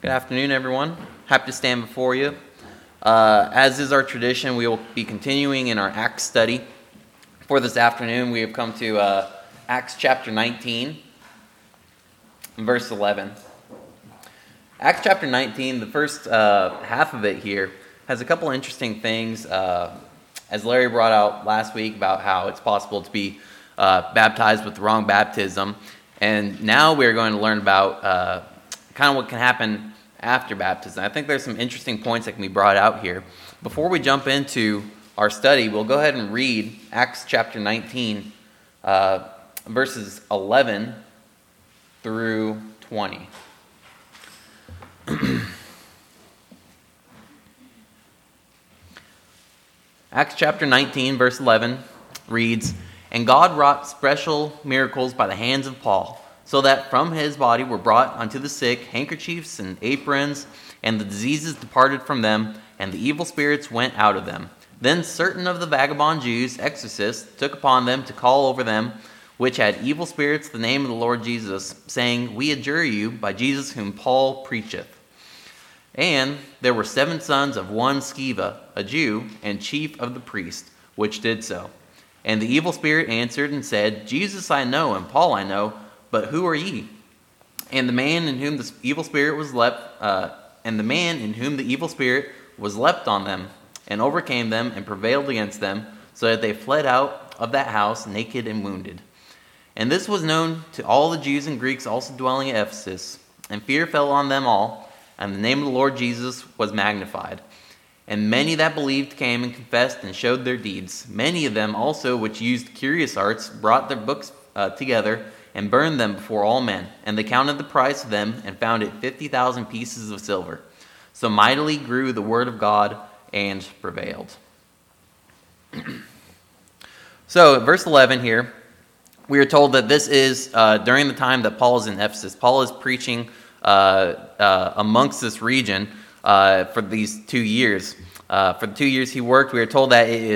Good afternoon, everyone. Happy to stand before you. As is our tradition, we will be continuing in our Acts study. For this afternoon, we have come to Acts chapter 19, verse 11. Acts chapter 19, the first half of it here, has a couple interesting things. As Larry brought out last week about how it's possible to be baptized with the wrong baptism. And now we're going to learn about kind of what can happen after baptism. I think there's some interesting points that can be brought out here. Before we jump into our study, we'll go ahead and read Acts chapter 19, verses 11 through 20. Acts chapter 19, verse 11 reads, "And God wrought special miracles by the hands of Paul, so that from his body were brought unto the sick handkerchiefs and aprons, and the diseases departed from them, and the evil spirits went out of them. Then certain of the vagabond Jews, exorcists, took upon them to call over them, which had evil spirits, the name of the Lord Jesus, saying, We adjure you by Jesus whom Paul preacheth. And there were 7 sons of one Sceva, a Jew, and chief of the priests, which did so. And the evil spirit answered and said, Jesus I know, and Paul I know, but who are ye? And the man in whom the evil spirit was leapt on them, and overcame them, and prevailed against them, so that they fled out of that house naked and wounded. And this was known to all the Jews and Greeks also dwelling at Ephesus. And fear fell on them all, and the name of the Lord Jesus was magnified. And many that believed came and confessed and showed their deeds. Many of them also which used curious arts brought their books together, and burned them before all men. And they counted the price of them, and found it 50,000 pieces of silver. So mightily grew the word of God, and prevailed." So, verse 11 here, we are told that this is during the time that Paul is in Ephesus. Paul is preaching amongst this region for these 2 years. For the 2 years he worked, we are told that it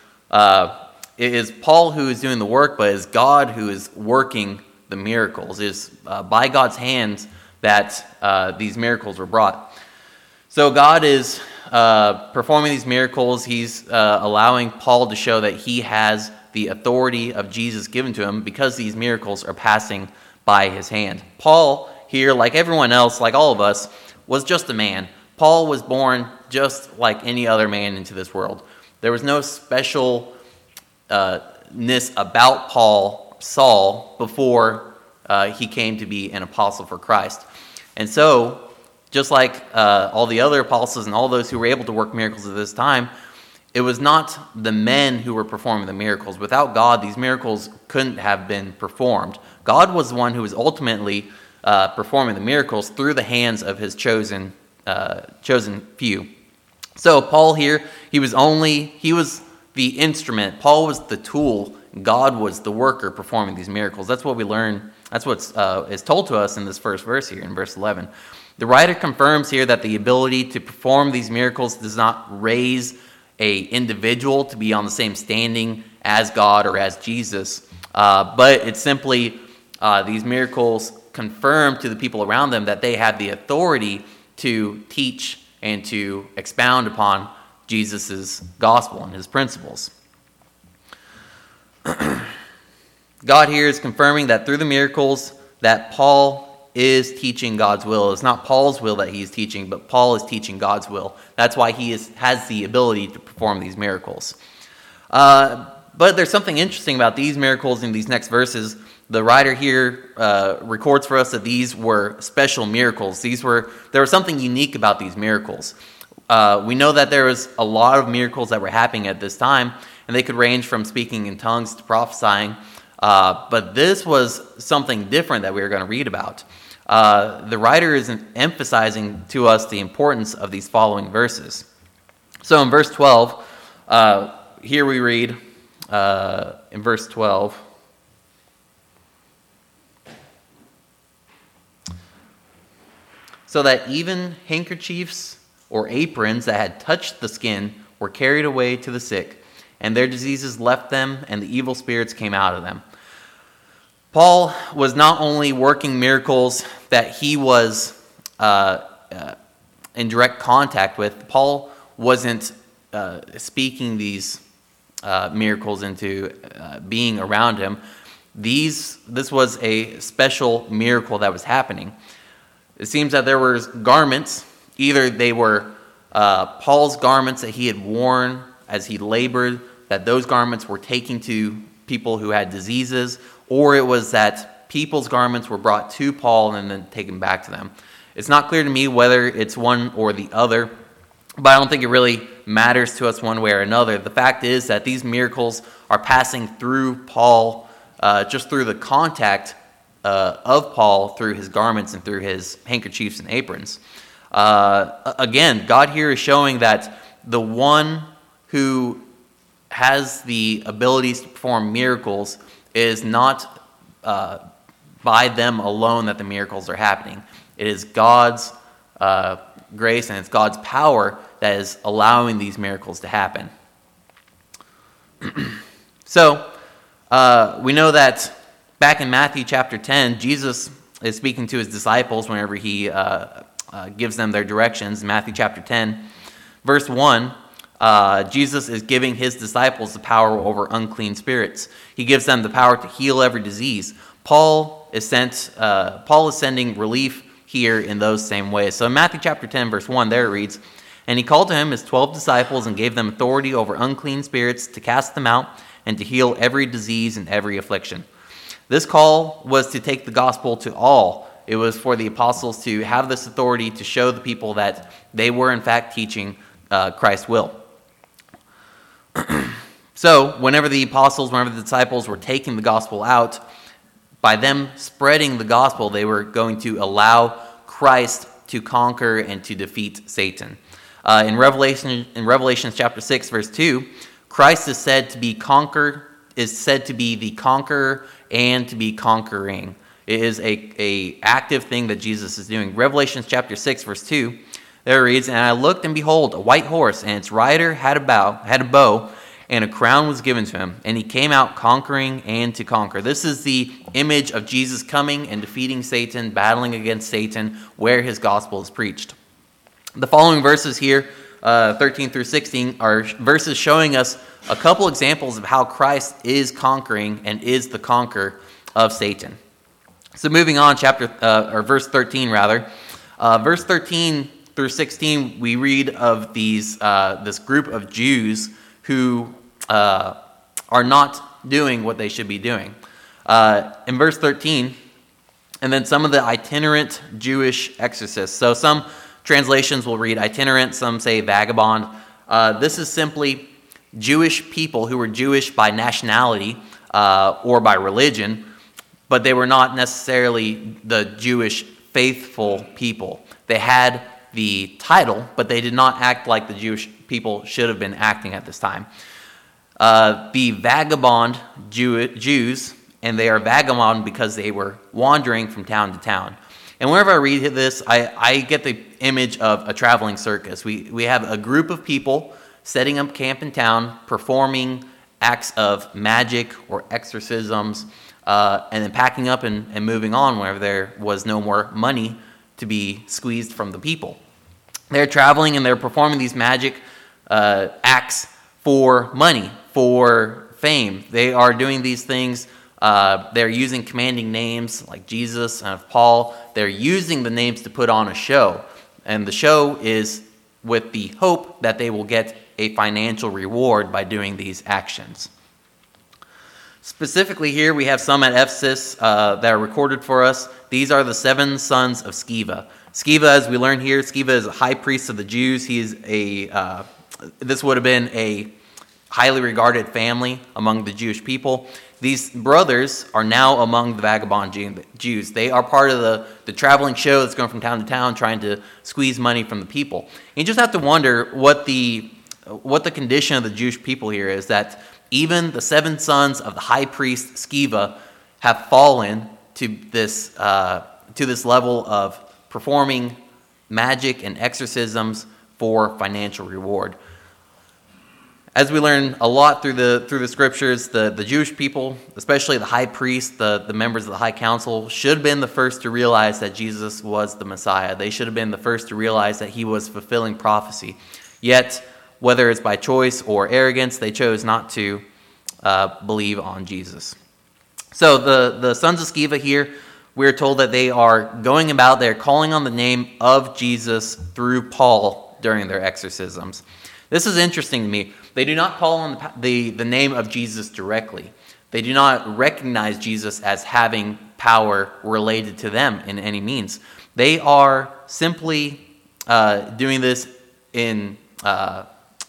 is Paul who is doing the work, but it is God who is working the miracles. It is by God's hands that these miracles were brought. So God is performing these miracles. He's allowing Paul to show that he has the authority of Jesus given to him because these miracles are passing by his hand. Paul here, like everyone else, like all of us, was just a man. Paul was born just like any other man into this world. There was no specialness about Saul, before he came to be an apostle for Christ. And so, just like all the other apostles and all those who were able to work miracles at this time, it was not the men who were performing the miracles. Without God, these miracles couldn't have been performed. God was the one who was ultimately performing the miracles through the hands of his chosen few. So Paul here, he was the instrument. Paul was the tool. God was the worker performing these miracles. That's what we learn. That's what is told to us in this first verse here, in verse 11. The writer confirms here that the ability to perform these miracles does not raise an individual to be on the same standing as God or as Jesus, but it's simply these miracles confirm to the people around them that they have the authority to teach and to expound upon Jesus' gospel and his principles. God here is confirming that through the miracles that Paul is teaching God's will. It's not Paul's will that he is teaching, but Paul is teaching God's will. That's why he has the ability to perform these miracles. But there's something interesting about these miracles in these next verses. The writer here records for us that these were special miracles. There was something unique about these miracles. We know that there was a lot of miracles that were happening at this time, and they could range from speaking in tongues to prophesying. But this was something different that we are going to read about. The writer is emphasizing to us the importance of these following verses. So in verse 12, here we read, in verse 12, so that even handkerchiefs or aprons that had touched the skin were carried away to the sick, and their diseases left them, and the evil spirits came out of them. Paul was not only working miracles that he was in direct contact with. Paul wasn't speaking these miracles into being around him. This was a special miracle that was happening. It seems that there were garments. Either they were Paul's garments that he had worn as he labored, that those garments were taken to people who had diseases, or it was that people's garments were brought to Paul and then taken back to them. It's not clear to me whether it's one or the other, but I don't think it really matters to us one way or another. The fact is that these miracles are passing through Paul, just through the contact of Paul, through his garments and through his handkerchiefs and aprons. Again, God here is showing that the one who has the abilities to perform miracles is not by them alone that the miracles are happening. It is God's grace and it's God's power that is allowing these miracles to happen. So, we know that back in Matthew chapter 10, Jesus is speaking to his disciples whenever he gives them their directions. In Matthew chapter 10, verse 1, Jesus is giving his disciples the power over unclean spirits. He gives them the power to heal every disease. Paul is sending relief here in those same ways. So in Matthew chapter 10, verse 1, there it reads, "And he called to him his 12 disciples and gave them authority over unclean spirits to cast them out and to heal every disease and every affliction." This call was to take the gospel to all. It was for the apostles to have this authority to show the people that they were in fact teaching Christ's will. So whenever the disciples were taking the gospel out, by them spreading the gospel, they were going to allow Christ to conquer and to defeat Satan. In Revelation chapter 6, verse 2, Christ is said to be the conqueror and to be conquering. It is a active thing that Jesus is doing. Revelation chapter 6, verse 2, there it reads, "And I looked, and behold, a white horse, and its rider had a bow, and a crown was given to him. And he came out conquering and to conquer." This is the image of Jesus coming and defeating Satan, battling against Satan, where his gospel is preached. The following verses here, 13 through 16, are verses showing us a couple examples of how Christ is conquering and is the conqueror of Satan. So moving on, verse 13 rather. Verse 13 through 16, we read of this group of Jews who are not doing what they should be doing. In verse 13, and then some of the itinerant Jewish exorcists. So some translations will read itinerant, some say vagabond. This is simply Jewish people who were Jewish by nationality or by religion, but they were not necessarily the Jewish faithful people. They had the title, but they did not act like the Jewish people should have been acting at this time. The vagabond Jews, and they are vagabond because they were wandering from town to town. And whenever I read this, I get the image of a traveling circus. We have a group of people setting up camp in town, performing acts of magic or exorcisms, and then packing up and moving on whenever there was no more money to be squeezed from the people. They're traveling and they're performing these magic acts for money, for fame. They are doing these things. They're using commanding names like Jesus and of Paul. They're using the names to put on a show. And the show is with the hope that they will get a financial reward by doing these actions. Specifically here, we have some at Ephesus that are recorded for us. These are the 7 sons of Sceva. Sceva, as we learn here, Sceva is a high priest of the Jews. He is this would have been a highly regarded family among the Jewish people. These brothers are now among the vagabond Jews. They are part of the traveling show that's going from town to town trying to squeeze money from the people. You just have to wonder what the condition of the Jewish people here is, that even the 7 sons of the high priest Sceva have fallen to this level of performing magic and exorcisms for financial reward. As we learn a lot through the scriptures, the Jewish people, especially the high priest, the members of the high council, should have been the first to realize that Jesus was the Messiah. They should have been the first to realize that he was fulfilling prophecy. Yet, whether it's by choice or arrogance, they chose not to believe on Jesus. So the sons of Sceva here, we're told that they are going about, they're calling on the name of Jesus through Paul during their exorcisms. This is interesting to me. They do not call on the name of Jesus directly. They do not recognize Jesus as having power related to them in any means. They are simply doing this in by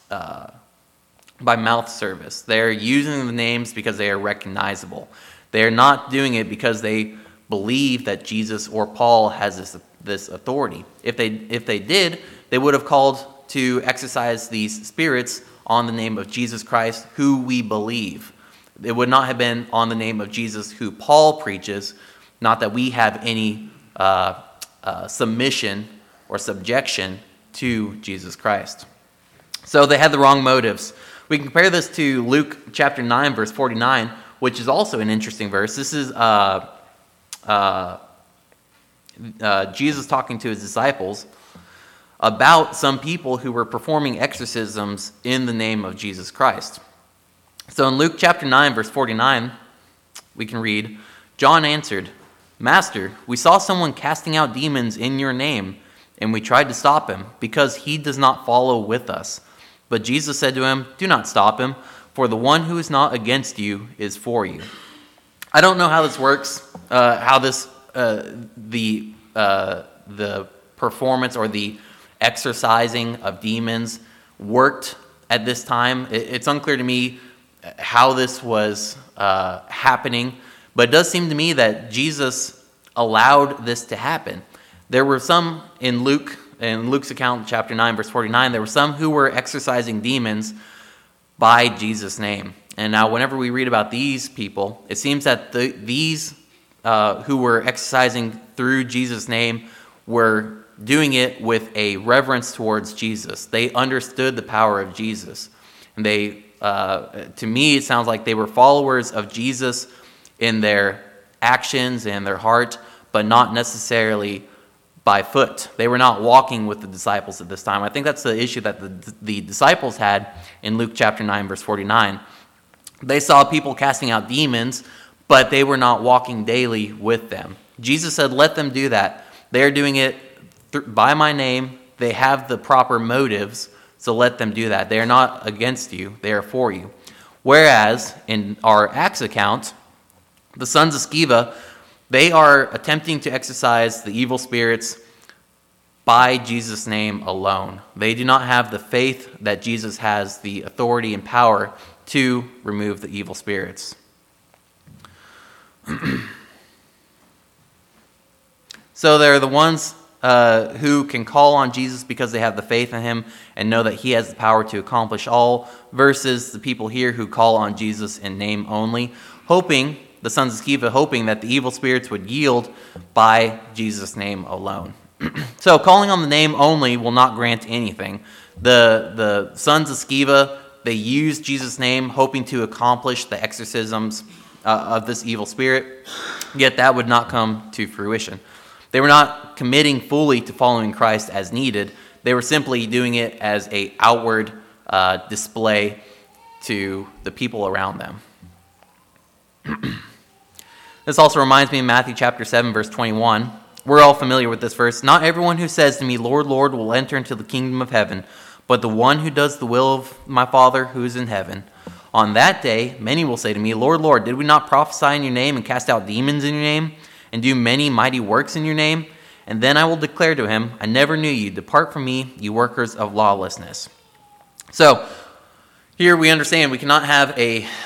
mouth service. They're using the names because they are recognizable. They are not doing it because they believe that Jesus or Paul has this authority. If they did, they would have called to exercise these spirits on the name of Jesus Christ, who we believe. It would not have been on the name of Jesus, who Paul preaches, not that we have any submission or subjection to Jesus Christ. So they had the wrong motives. We can compare this to Luke chapter 9, verse 49, which is also an interesting verse. This is Jesus talking to his disciples about some people who were performing exorcisms in the name of Jesus Christ. So in Luke chapter 9, verse 49, we can read, John answered, Master, we saw someone casting out demons in your name, and we tried to stop him, because he does not follow with us. But Jesus said to him, Do not stop him, for the one who is not against you is for you. I don't know how this works, how this the performance or the exorcising of demons worked at this time. It's unclear to me how this was happening, but it does seem to me that Jesus allowed this to happen. There were some in Luke's account, chapter 9, verse 49, there were some who were exorcising demons by Jesus' name. And now whenever we read about these people, it seems that these who were exercising through Jesus' name were doing it with a reverence towards Jesus. They understood the power of Jesus. And they, to me, it sounds like they were followers of Jesus in their actions and their heart, but not necessarily by foot. They were not walking with the disciples at this time. I think that's the issue that the disciples had in Luke chapter 9, verse 49. They saw people casting out demons, but they were not walking daily with them. Jesus said, let them do that. They're doing it by my name. They have the proper motives, so let them do that. They are not against you. They are for you. Whereas in our Acts account, the sons of Sceva, they are attempting to exorcise the evil spirits by Jesus' name alone. They do not have the faith that Jesus has the authority and power to remove the evil spirits. So they're the ones who can call on Jesus because they have the faith in him and know that he has the power to accomplish all, versus the people here who call on Jesus in name only, the sons of Sceva hoping that the evil spirits would yield by Jesus' name alone. So calling on the name only will not grant anything. The sons of Sceva, they used Jesus' name hoping to accomplish the exorcisms of this evil spirit, yet that would not come to fruition. They were not committing fully to following Christ as needed. They were simply doing it as an outward display to the people around them. This also reminds me of Matthew chapter 7, verse 21. We're all familiar with this verse. Not everyone who says to me, Lord, Lord, will enter into the kingdom of heaven, but the one who does the will of my Father who is in heaven. On that day, many will say to me, Lord, Lord, did we not prophesy in your name and cast out demons in your name and do many mighty works in your name? And then I will declare to him, I never knew you. Depart from me, you workers of lawlessness. So here we understand we cannot have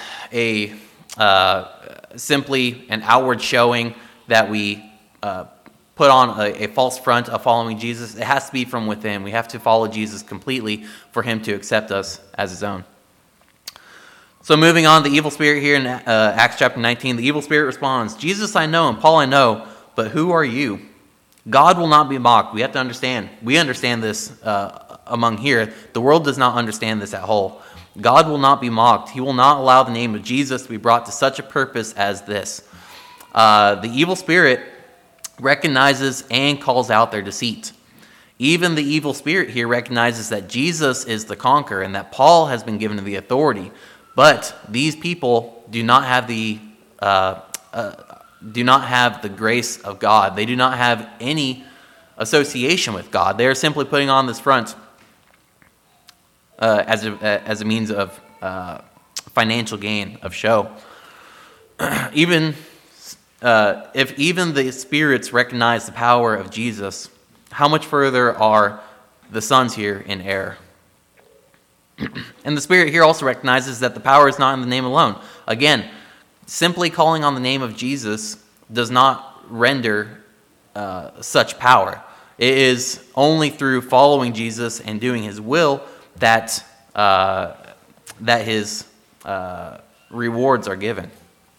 simply an outward showing that we put on a false front of following Jesus. It has to be from within. We have to follow Jesus completely for him to accept us as his own. So moving on, the evil spirit here in Acts chapter 19, the evil spirit responds, Jesus I know and Paul I know, but who are you? God will not be mocked. We have to understand. We understand this among here. The world does not understand this at whole. God will not be mocked. He will not allow the name of Jesus to be brought to such a purpose as this. The evil spirit recognizes and calls out their deceit. Even the evil spirit here recognizes that Jesus is the conqueror and that Paul has been given the authority. But these people do not have the grace of God. They do not have any association with God. They are simply putting on this front as a means of financial gain, of show. If even the spirits recognize the power of Jesus, how much further are the sons here in error? And the Spirit here also recognizes that the power is not in the name alone. Again, simply calling on the name of Jesus does not render such power. It is only through following Jesus and doing His will that His rewards are given.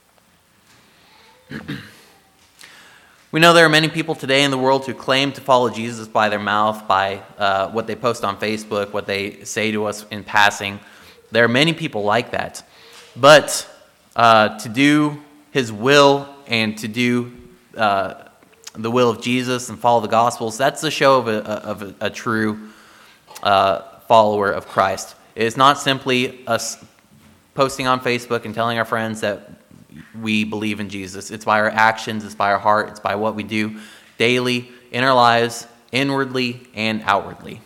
We know there are many people today in the world who claim to follow Jesus by their mouth, by what they post on Facebook, what they say to us in passing. There are many people like that. But to do His will and to do the will of Jesus and follow the Gospels, that's the show of a true follower of Christ. It is not simply us posting on Facebook and telling our friends that we believe in Jesus. It's by our actions, it's by our heart, it's by what we do daily in our lives, inwardly and outwardly.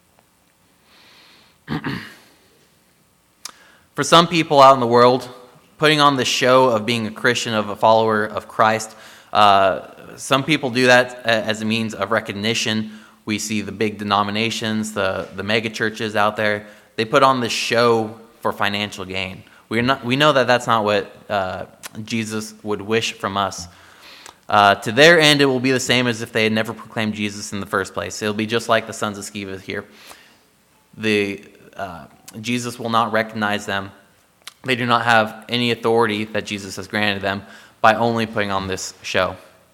For some people out in the world, putting on the show of being a Christian, of a follower of Christ, some people do that as a means of recognition. We see the big denominations, the mega churches out there. They put on this show for financial gain. We know that that's not what Jesus would wish from us. To their end, it will be the same as if they had never proclaimed Jesus in the first place. It'll be just like the sons of Sceva here. Jesus will not recognize them. They do not have any authority that Jesus has granted them by only putting on this show.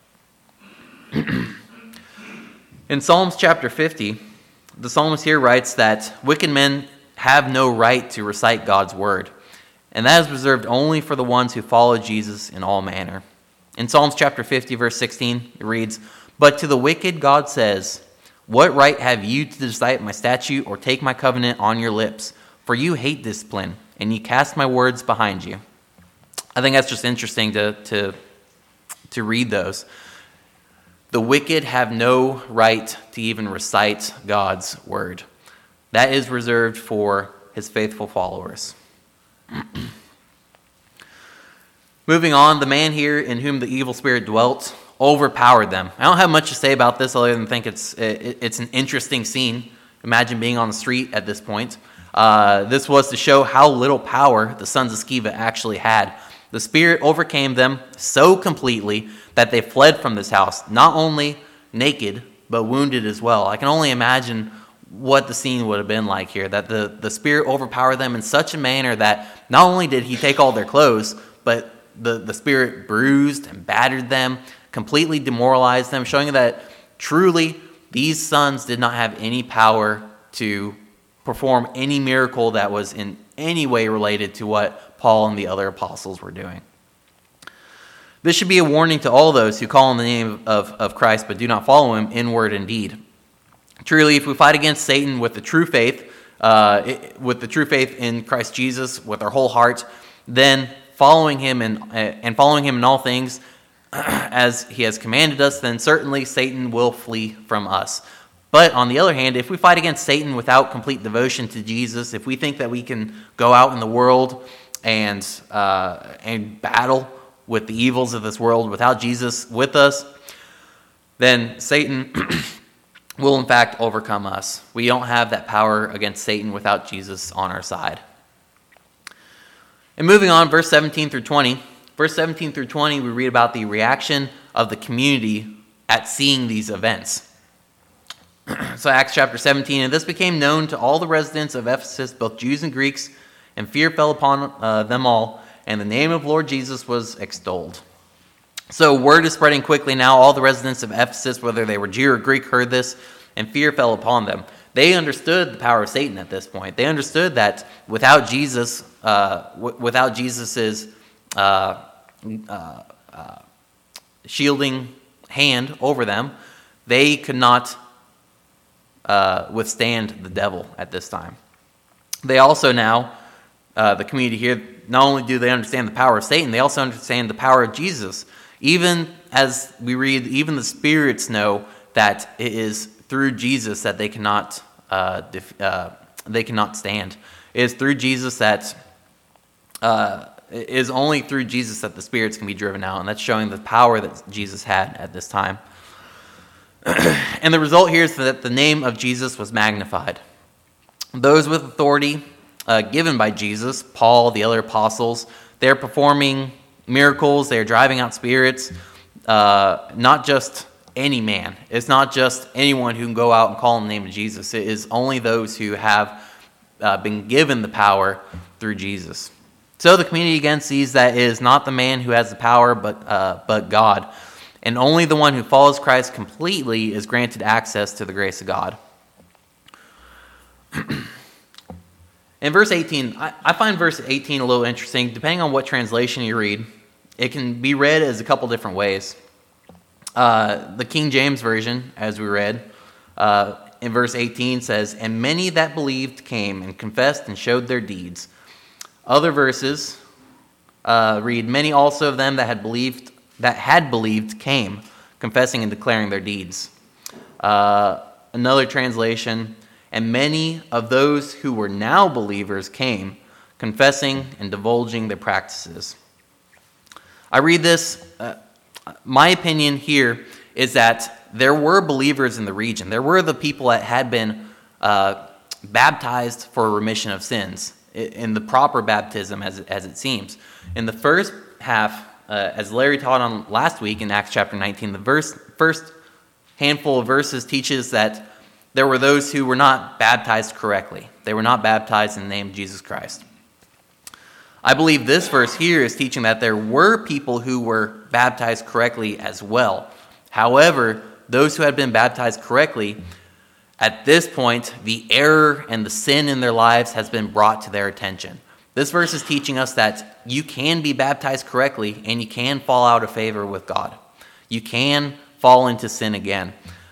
In Psalms chapter 50, the psalmist here writes that wicked men have no right to recite God's word, and that is reserved only for the ones who follow Jesus in all manner. In Psalms chapter 50, verse 16, it reads, "But to the wicked God says, 'What right have you to recite my statute or take my covenant on your lips? For you hate discipline, and you cast my words behind you.'" I think that's just interesting to read those. The wicked have no right to even recite God's word. That is reserved for His faithful followers. Moving on, the man here in whom the evil spirit dwelt overpowered them. I don't have much to say about this other than think it's an interesting scene. Imagine being on the street at this point. This was to show how little power the sons of Sceva actually had. The spirit overcame them so completely that they fled from this house, not only naked, but wounded as well. I can only imagine what the scene would have been like here, that the spirit overpowered them in such a manner that not only did he take all their clothes, but the spirit bruised and battered them, completely demoralized them, showing that truly these sons did not have any power to perform any miracle that was in any way related to what Paul and the other apostles were doing. This should be a warning to all those who call on the name of Christ but do not follow Him in word and deed. Truly, if we fight against Satan with the true faith in Christ Jesus, with our whole heart, then following Him and following Him in all things as He has commanded us, then certainly Satan will flee from us. But on the other hand, if we fight against Satan without complete devotion to Jesus, if we think that we can go out in the world and battle with the evils of this world without Jesus with us, then Satan will in fact overcome us. We don't have that power against Satan without Jesus on our side. And moving on, verse 17 through 20. Verse 17 through 20, we read about the reaction of the community at seeing these events. So Acts chapter 17, "And this became known to all the residents of Ephesus, both Jews and Greeks, and fear fell upon them all, and the name of Lord Jesus was extolled." So word is spreading quickly now. All the residents of Ephesus, whether they were Jew or Greek, heard this, and fear fell upon them. they understood the power of Satan at this point. They understood that without Jesus, without Jesus's shielding hand over them, they could not withstand the devil at this time. They also now, the community here, not only do they understand the power of Satan, they also understand the power of Jesus. Even as we read, even the spirits know that it is through Jesus that they cannot stand. It is through Jesus that it is only through Jesus that the spirits can be driven out, and that's showing the power that Jesus had at this time. And the result here is that the name of Jesus was magnified. Those with authority given by Jesus, Paul, the other apostles, they're performing miracles, they're driving out spirits, not just any man. It's not just anyone who can go out and call on the name of Jesus. It is only those who have been given the power through Jesus. So the community again sees that it is not the man who has the power, but God. And only the one who follows Christ completely is granted access to the grace of God. In verse 18, I find verse 18 a little interesting. Depending on what translation you read, it can be read as a couple different ways. The King James Version, as we read, in verse 18 says, "And many that believed came and confessed and showed their deeds." Other verses read, "Many also of them that had believed came, confessing and declaring their deeds." Another translation, "And many of those who were now believers came, confessing and divulging their practices." I read this, my opinion here is that there were believers in the region. There were the people that had been baptized for remission of sins, in the proper baptism as it seems. In the first half, as Larry taught on last week in Acts chapter 19, the first handful of verses teaches that there were those who were not baptized correctly. They were not baptized in the name of Jesus Christ. I believe this verse here is teaching that there were people who were baptized correctly as well. However, those who had been baptized correctly, at this point, the error and the sin in their lives has been brought to their attention. This verse is teaching us that you can be baptized correctly and you can fall out of favor with God. You can fall into sin again.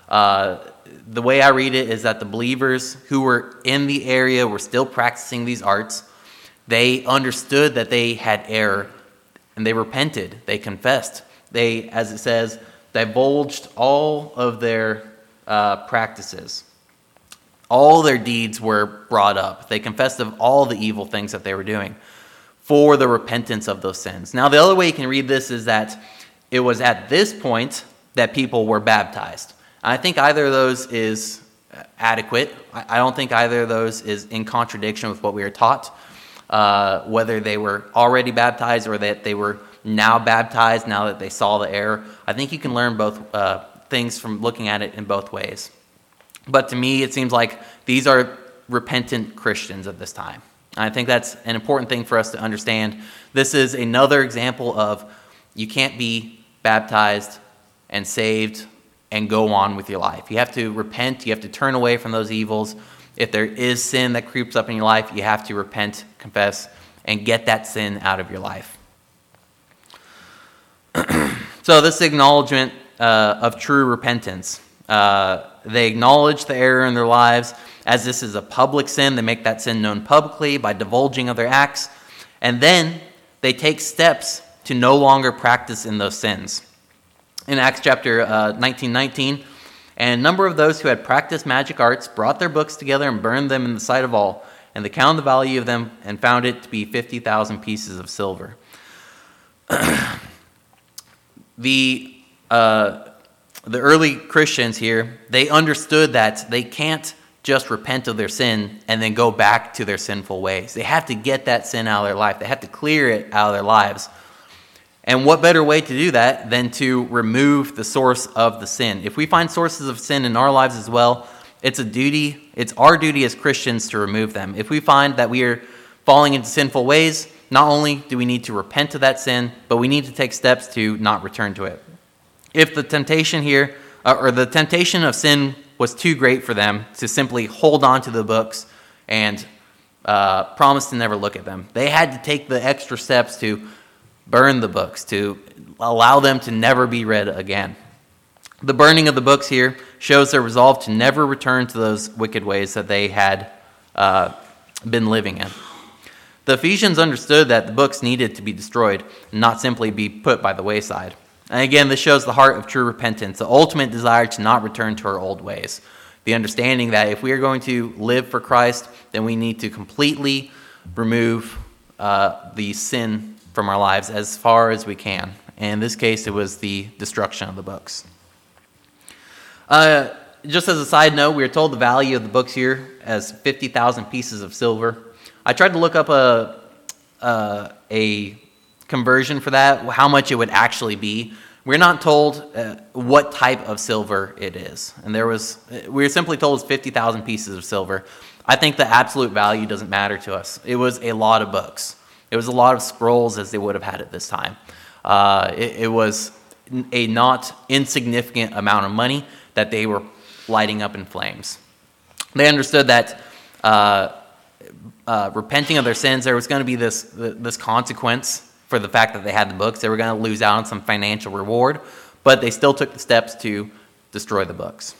The way I read it is that the believers who were in the area were still practicing these arts. They understood that they had error and they repented. They confessed. They, as it says, divulged all of their practices. All their deeds were brought up. They confessed of all the evil things that they were doing for the repentance of those sins. Now, the other way you can read this is that it was at this point that people were baptized. I think either of those is adequate. I don't think either of those is in contradiction with what we are taught, whether they were already baptized or that they were now baptized now that they saw the error. I think you can learn both things from looking at it in both ways. But to me, it seems like these are repentant Christians at this time. And I think that's an important thing for us to understand. This is another example of you can't be baptized and saved and go on with your life. You have to repent. You have to turn away from those evils. If there is sin that creeps up in your life, you have to repent, confess, and get that sin out of your life. So this acknowledgement of true repentance. They acknowledge the error in their lives. As this is a public sin, they make that sin known publicly by divulging of their acts. And then they take steps to no longer practice in those sins. In Acts chapter 19, "And a number of those who had practiced magic arts brought their books together and burned them in the sight of all. And they counted the value of them and found it to be 50,000 pieces of silver." The early Christians here, they understood that they can't just repent of their sin and then go back to their sinful ways. They have to get that sin out of their life. They have to clear it out of their lives. And what better way to do that than to remove the source of the sin? If we find sources of sin in our lives as well, it's our duty as Christians to remove them. If we find that we are falling into sinful ways, not only do we need to repent of that sin, but we need to take steps to not return to it. If the temptation here, or the temptation of sin was too great for them to simply hold on to the books and promise to never look at them. They had to take the extra steps to burn the books, to allow them to never be read again. The burning of the books here shows their resolve to never return to those wicked ways that they had been living in. The Ephesians understood that the books needed to be destroyed, and not simply be put by the wayside. And again, this shows the heart of true repentance, the ultimate desire to not return to our old ways. The understanding that if we are going to live for Christ, then we need to completely remove the sin from our lives as far as we can. And in this case, it was the destruction of the books. Just as a side note, we are told the value of the books here as 50,000 pieces of silver. I tried to look up a conversion for that, how much it would actually be. We're not told what type of silver it is. And we were simply told it's 50,000 pieces of silver. I think the absolute value doesn't matter to us. It was a lot of books. It was a lot of scrolls as they would have had at this time. It was a not insignificant amount of money that they were lighting up in flames. They understood that repenting of their sins, there was going to be this consequence for the fact that they had the books. They were going to lose out on some financial reward, but they still took the steps to destroy the books.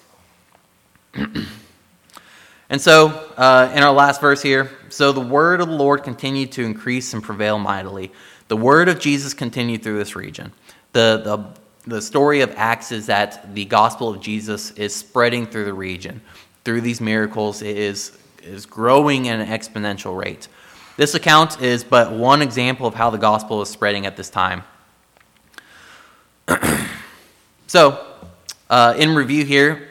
And so, in our last verse here, so the word of the Lord continued to increase and prevail mightily. The word of Jesus continued through this region. The story of Acts is that the gospel of Jesus is spreading through the region. Through these miracles, it is growing at an exponential rate. This account is but one example of how the gospel is spreading at this time. So, in review here,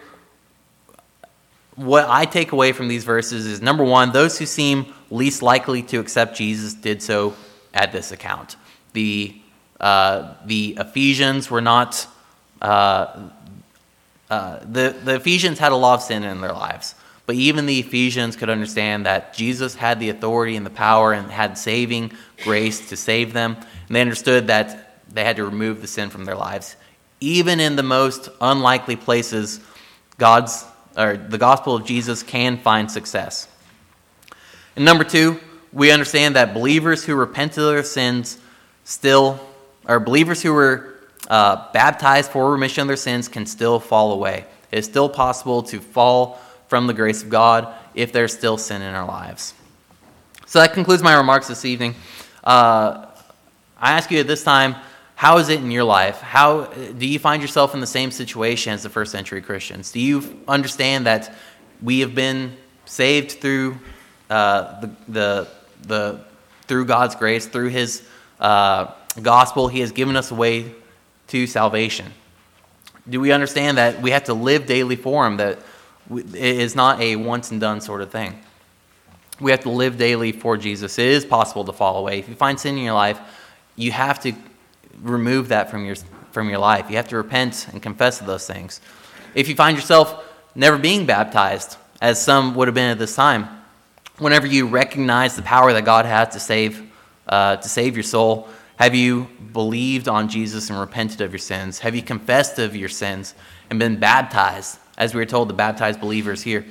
what I take away from these verses is, number one, those who seem least likely to accept Jesus did so at this account. The Ephesians were not... the Ephesians had a lot of sin in their lives. But even the Ephesians could understand that Jesus had the authority and the power and had saving grace to save them. And they understood that they had to remove the sin from their lives. Even in the most unlikely places, the gospel of Jesus can find success. And number two, we understand that believers who repent of their sins believers who were baptized for remission of their sins can still fall away. It is still possible to fall from the grace of God if there's still sin in our lives. So that concludes my remarks this evening. I ask you at this time, how is it in your life? How do you find yourself in the same situation as the first century Christians? Do you understand that we have been saved through through God's grace, through His gospel? He has given us a way to salvation. Do we understand that we have to live daily for Him? That it is not a once and done sort of thing. We have to live daily for Jesus. It is possible to fall away. If you find sin in your life, you have to remove that from your life. You have to repent and confess of those things. If you find yourself never being baptized, as some would have been at this time, whenever you recognize the power that God has to save your soul, have you believed on Jesus and repented of your sins? Have you confessed of your sins and been baptized? As we were told, the baptized believers here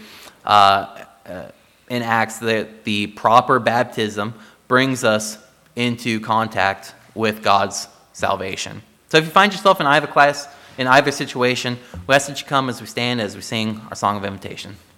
in Acts, that the proper baptism brings us into contact with God's salvation. So if you find yourself in either situation, we ask that you come as we stand, as we sing our song of invitation.